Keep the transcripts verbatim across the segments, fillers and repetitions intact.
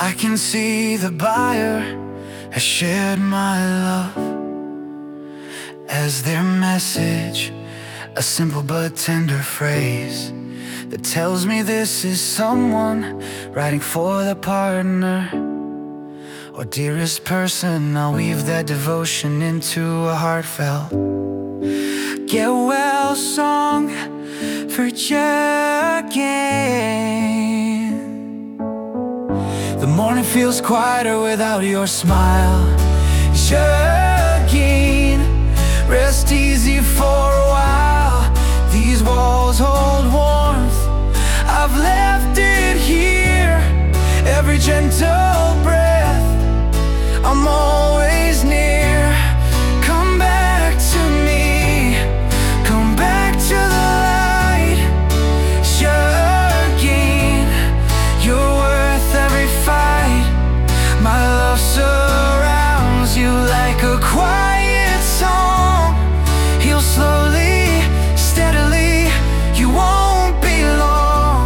I can see the buyer has shared my love as their message, a simple but tender phrase that tells me this is someone writing for the partner or dearest person. I'll weave that devotion into a heartfelt get well song for Jurgen. The morning feels quieter without your smile, Jurgen. Rest easy for a while. These walls hold warmth. I've left it here. Every gentle breath, I'm always near. Come back to me. Come back to the light, Jurgen. You're worth every fight. My love surrounds you like a quiet song. Heal slowly, steadily. You won't be long.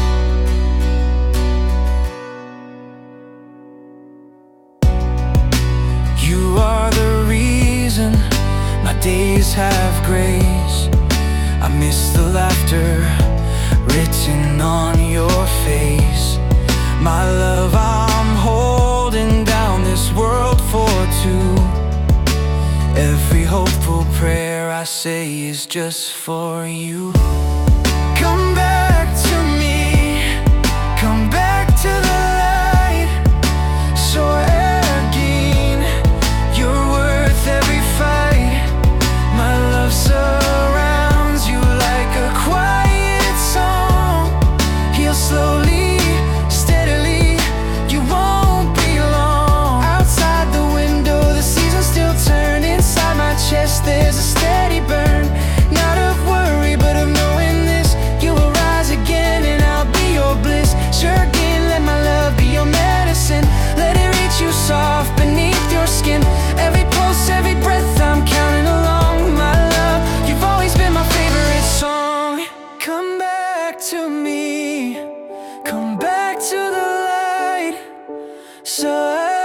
You are the reason my days have grace. I miss the laughter written on your face. My love, I'm holding down this world for two. Every hopeful prayer I say is just for you. Come back to me. Come back to the light. So again, you're worth every fight. My love surrounds you like a quiet song. Heal slowly, steadily. You won't be long. Outside the window, the seasons still turn. Inside my chest, there's a steady burn. Not of worry, but of knowing this. You will rise again and I'll be your bliss. Sure again, let my love be your medicine. Let it reach you soft beneath your skin. Every pulse, every breath, I'm counting along. My love, you've always been my favorite song. Come back to me. Come back to the light. So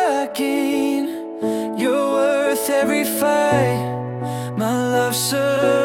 again, you're worth every fight. My love surrounds